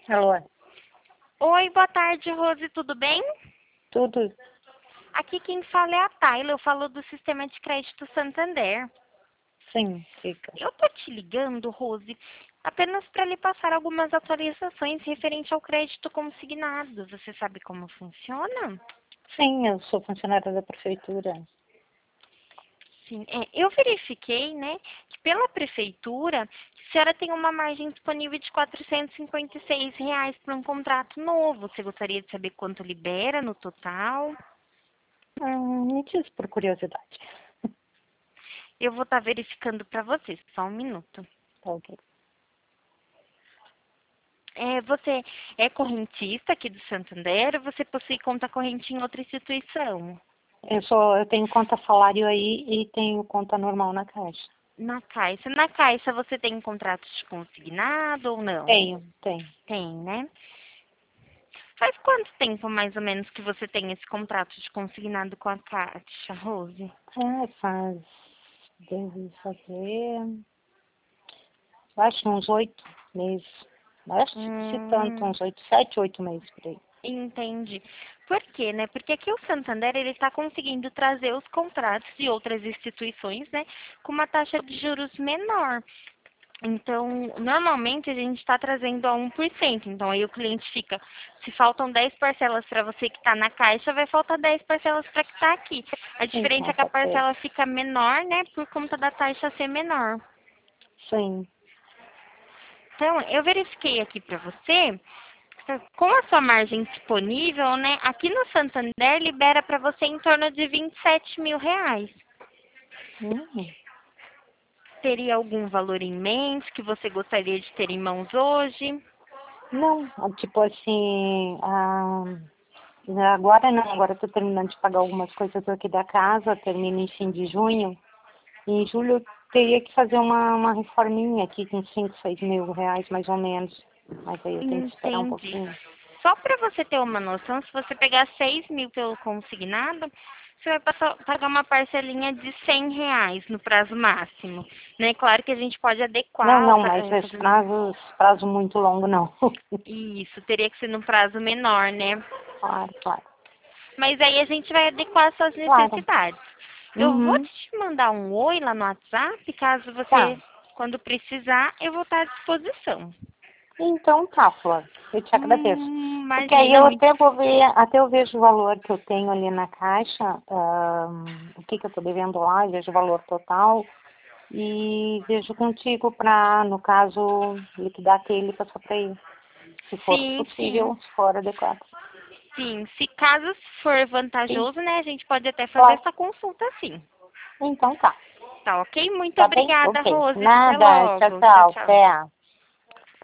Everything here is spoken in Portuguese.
Alô, Oi, boa tarde, Rose, tudo bem? tudo? Aqui quem fala é a Tayla, eu falo do Sistema de Crédito Santander. Sim, fica. Eu tô te ligando, Rose, apenas para lhe passar algumas atualizações referente ao crédito consignado. Você sabe como funciona? Sim, eu sou funcionária da prefeitura. Sim, eu verifiquei, né, que pela prefeitura, a senhora tem uma margem disponível de R$ 456 para um contrato novo. Você gostaria de saber quanto libera no total? Me diz por curiosidade. Eu vou estar verificando para vocês, só um minuto. Tá ok. Você é correntista aqui do Santander ou você possui conta corrente em outra instituição? Eu tenho conta salário aí e tenho conta normal na Caixa. Na Caixa. Na Caixa você tem contrato de consignado ou não? Tenho. Tem, né? Faz quanto tempo mais ou menos que você tem esse contrato de consignado com a Caixa, Rose? Deve fazer, acho uns 8 meses. Acho se tanto, Hum, uns 7, 8 meses por aí. entendi. Por quê, né? Porque aqui o Santander ele está conseguindo trazer os contratos de outras instituições, né, com uma taxa de juros menor. Então, normalmente a gente está trazendo a 1%. Então, aí o cliente fica, se faltam 10 parcelas para você que está na Caixa, vai faltar 10 parcelas para que está aqui. A diferença Então, é que a só que, parcela fica menor, né, por conta da taxa ser menor. sim. Então, eu verifiquei aqui para você, com a sua margem disponível, né, aqui no Santander libera para você em torno de R$ 27.000. Hum. Teria algum valor em mente que você gostaria de ter em mãos hoje? Não, tipo assim, agora não, agora estou terminando de pagar algumas coisas aqui da casa, termino em fim de junho. Em julho eu teria que fazer uma reforminha aqui com 5, 6 mil reais mais ou menos. Mas aí eu tenho que esperar um Entendi. pouquinho. Só para você ter uma noção, se você pegar 6.000 pelo consignado, você vai pagar uma parcelinha de R$ 100 no prazo máximo. Né? Claro que a gente pode Não, adequar, não, mas esse fazer prazo muito longo não. isso, teria que ser num prazo menor, né? Claro, claro. Mas aí a gente vai adequar às suas Claro. necessidades. Eu vou Uhum. te mandar um oi lá no WhatsApp, caso Tá. você, quando precisar, eu vou estar à disposição. Então tá, Flor. Eu te agradeço. Porque aí Imagina, eu muito. até vou ver, até eu vejo o valor que eu tenho ali na caixa, o que eu estou devendo lá, eu vejo o valor total e vejo contigo para, no caso, liquidar aquele e passar para ele. Se for Sim, sim. possível, se for adequado. Sim, se caso for Sim, vantajoso, né, a gente pode até fazer claro. essa consulta sim. Então tá. Tá ok? Muito Tá bem? obrigada, Ok. Rose. Até Nada. Tchau, logo. Tchau, tchau. tchau. Até.